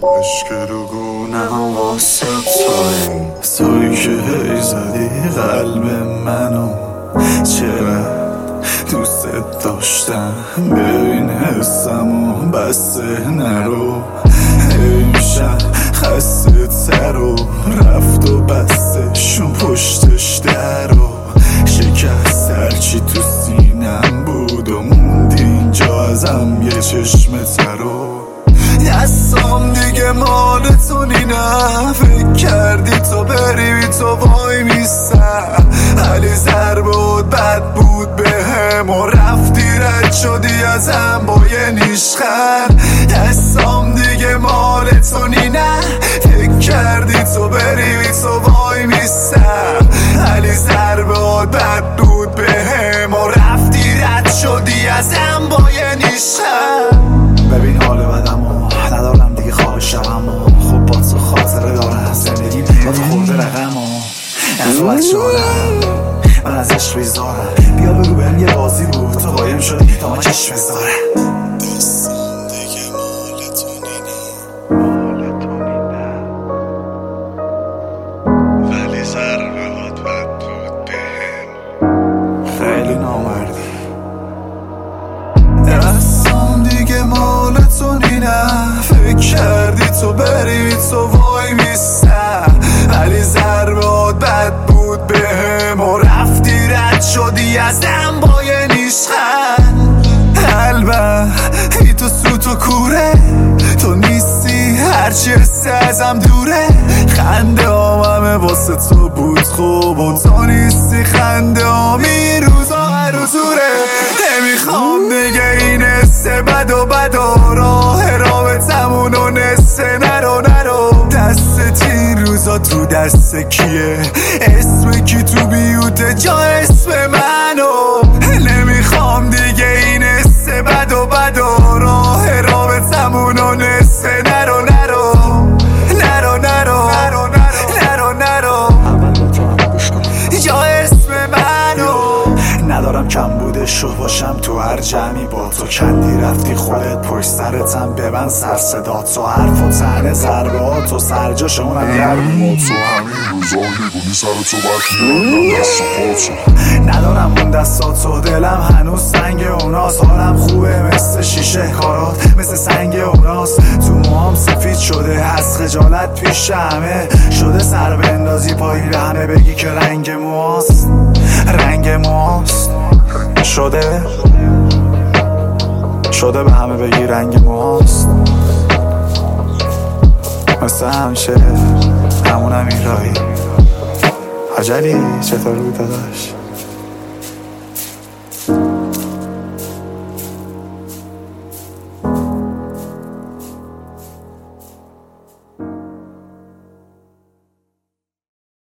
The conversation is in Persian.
عشق رو گونم واسه توی که هی زدی قلب منو، چقدر دوست داشتم ببین حسمو بسته نرو. امشب خسته تر و رفت و بستشون پشتش درو. شکست هرچی تو سینم بود و موندی اینجا ازم یه چشم ترو. دستام دیگه مال تو نینم، فکر کردی تو بری بی تو وای میستم. علی ضربه بود بد بود به هم و رفتی رد شدی ازم با یه نیشخند. دستام دیگه مال تو نینم، فکر کردی تو بری بی تو وای میستم. علی ضربه بود بد بود به هم و رفتی رد شدی ازم با یه نیشخند. ببین حال بدم ندارم دیگه خواب شبم خب با تو خاطره دارم زندگی با تو خورده رقم از او بچه‌هارم من ازش بیزارم. بیا بگو بهم یه بازی بود تو قایم شدی تا من چشم بذارم. دستم دیگه مال تو نینم، ولی ضربه هات بد بود بهم، خیلی نامردی. دستم دیگه مال تو نینم، فکر کردی تو بری تو وای میستم. ولی ضربات بد بود بهم و رفتی رد شدی ازم با یه نیشخند. قلبم ای تو سوت و کوره، تو نیستی هرچی حسی ازم دوره. خنده همه واسه تو بود خوب و تو نیستی خنده این روزا هر روزوره. نمیخوام دیگه این حس بد و راه رابطمون و نسه نرو. دست این روزا تو دست کیه؟ اسم کی تو بیوته جا اسم منو؟ نمیخوام دیگه این حس بد و راه رابطمون و نسه نرو. جا اسم منو ندارم کم بوده شو باشم تو هر جمعی با تو. کندی رفتی خودت پشت سرتم ببند سر صدا تو. حرف و تنه ضربه ها تو سرجاشونم گرمی تو. همین روزا یگونی سر تو برک میبندم دست و پاتو. ندارم اون دستاتو دلم هنوز سنگ اوناست. حالم خوبه مثل شیشه کارات مثل سنگ اوناست. تو موهام سفید شده از خجالت پیش همه شده سر بندازی پایی همه بگی که رنگ موهاست. شده به همه بگی رنگ موهاست. مثل همیشه همونم این راهی. عجلی چطور بود داداش؟